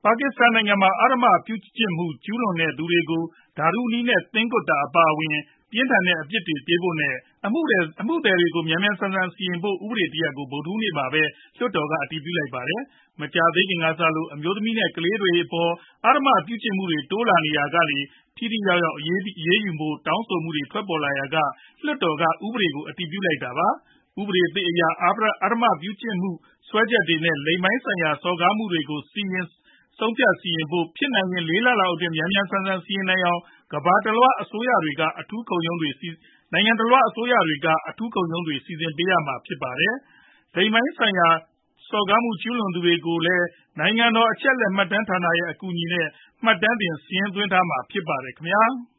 ပါကစ္စတန်နိုင်ငံမှာ အဓမ္မပြုကျင့်မှု ကျူးလွန်သူတွေကို ဓာတုနည်းနဲ့ သင်းကွပ်တာ အပါအဝင် ပြင်းထန်တဲ့ အပြစ်ပေးဖို့နဲ့ အမှုသည်တွေကို မြန်မြန်ဆန်ဆန် စီရင်ဖို့ ဥပဒေတရပ်ကို ဗုဒ္ဓဟူးနေ့မှာပဲ လွှတ်တော်က အတည်ပြုလိုက်ပါတယ်။ မကြာသေးခင်ကစလို့ အမျိုးသမီးနဲ့ ကလေးတွေအပေါ် အဓမ္မပြုကျင့်မှုတွေ တိုးလာနေရာကနေ ထိထိရောက်ရောက် အရေးယူဖို့ တောင်းဆိုမှုတွေ ထွက်ပေါ်လာရာက လွှတ်တော်က ဥပဒေကို အတည်ပြုလိုက်တာပါ။ ဥပဒေသစ်အရ အဓမ္မပြုကျင့်မှု စွဲချက်တွေနဲ့ လိင်ပိုင်းဆိုင်ရာ စော်ကားမှုတွေကို ဆုံးဖြတ်စီရင်ဖို့ ဖြစ်နိုင်ရင် ၄ လလောက်အတွင်း မြန်မြန်ဆန်ဆန် စီရင်နိုင်အောင် ကမ္ဘာတလွှားက အစိုးရတွေက အထူးခုံရုံးတွေ စီစဉ်ပေးရမှာ ဖြစ်ပါတယ်။ လိင်ပိုင်းဆိုင်ရာ စော်ကားမှု ကျူးလွန်သူတွေကိုလည်း နိုင်ငံတော် အချက်အလက် မှတ်တမ်းဌာနရဲ့ အကူအညီနဲ့ မှတ်တမ်းတင် စာရင်းသွင်းထားမှာ ဖြစ်ပါတယ်ခင်ဗျာ။